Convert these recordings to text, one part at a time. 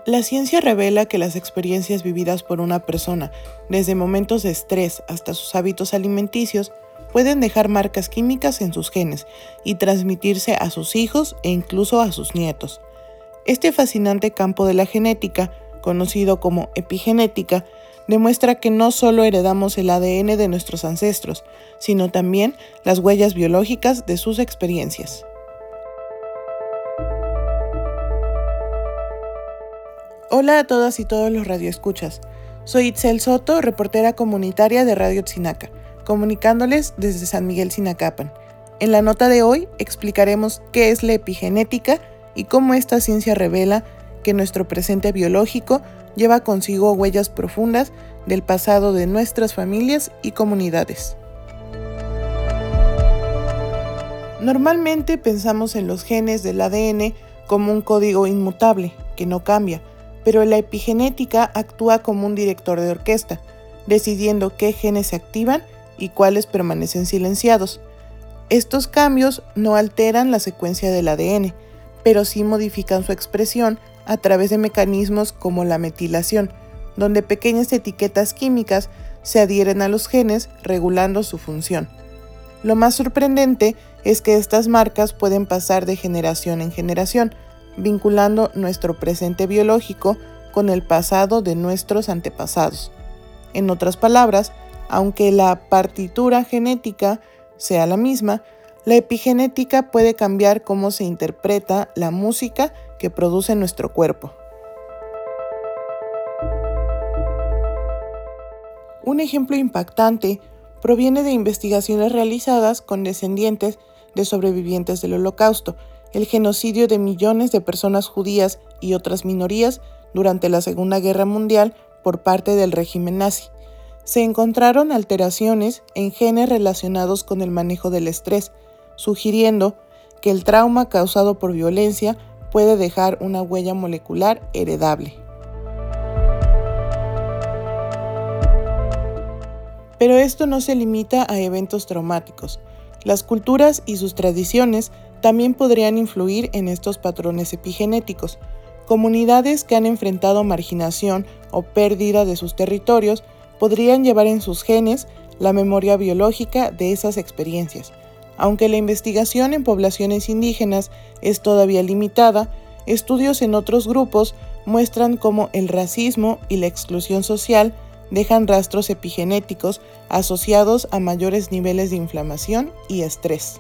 La ciencia revela que las experiencias vividas por una persona, desde momentos de estrés hasta sus hábitos alimenticios, pueden dejar marcas químicas en sus genes y transmitirse a sus hijos e incluso a sus nietos. Este fascinante campo de la genética, conocido como epigenética, demuestra que no solo heredamos el ADN de nuestros ancestros, sino también las huellas biológicas de sus experiencias. Hola a todas y todos los radioescuchas. Soy Itzel Soto, reportera comunitaria de Radio Tzinaca, comunicándoles desde San Miguel Sinacapan. En la nota de hoy explicaremos qué es la epigenética y cómo esta ciencia revela que nuestro presente biológico lleva consigo huellas profundas del pasado de nuestras familias y comunidades. Normalmente pensamos en los genes del ADN como un código inmutable, que no cambia, pero la epigenética actúa como un director de orquesta, decidiendo qué genes se activan y cuáles permanecen silenciados. Estos cambios no alteran la secuencia del ADN, pero sí modifican su expresión a través de mecanismos como la metilación, donde pequeñas etiquetas químicas se adhieren a los genes regulando su función. Lo más sorprendente es que estas marcas pueden pasar de generación en generación, vinculando nuestro presente biológico con el pasado de nuestros antepasados. En otras palabras, aunque la partitura genética sea la misma, la epigenética puede cambiar cómo se interpreta la música que produce nuestro cuerpo. Un ejemplo impactante proviene de investigaciones realizadas con descendientes de sobrevivientes del Holocausto, el genocidio de millones de personas judías y otras minorías durante la Segunda Guerra Mundial por parte del régimen nazi. Se encontraron alteraciones en genes relacionados con el manejo del estrés, sugiriendo que el trauma causado por violencia puede dejar una huella molecular heredable. Pero esto no se limita a eventos traumáticos. Las culturas y sus tradiciones también podrían influir en estos patrones epigenéticos. Comunidades que han enfrentado marginación o pérdida de sus territorios podrían llevar en sus genes la memoria biológica de esas experiencias. Aunque la investigación en poblaciones indígenas es todavía limitada, estudios en otros grupos muestran cómo el racismo y la exclusión social dejan rastros epigenéticos asociados a mayores niveles de inflamación y estrés.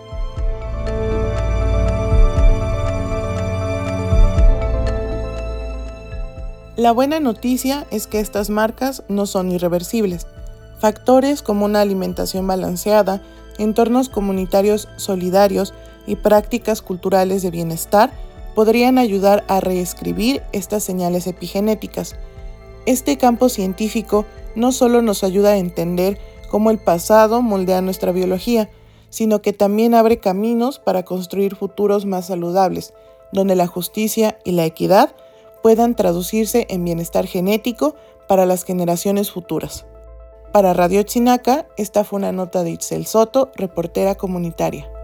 La buena noticia es que estas marcas no son irreversibles. Factores como una alimentación balanceada, entornos comunitarios solidarios y prácticas culturales de bienestar podrían ayudar a reescribir estas señales epigenéticas. Este campo científico no solo nos ayuda a entender cómo el pasado moldea nuestra biología, sino que también abre caminos para construir futuros más saludables, donde la justicia y la equidad puedan traducirse en bienestar genético para las generaciones futuras. Para Radio Tzinaca, esta fue una nota de Itzel Soto, reportera comunitaria.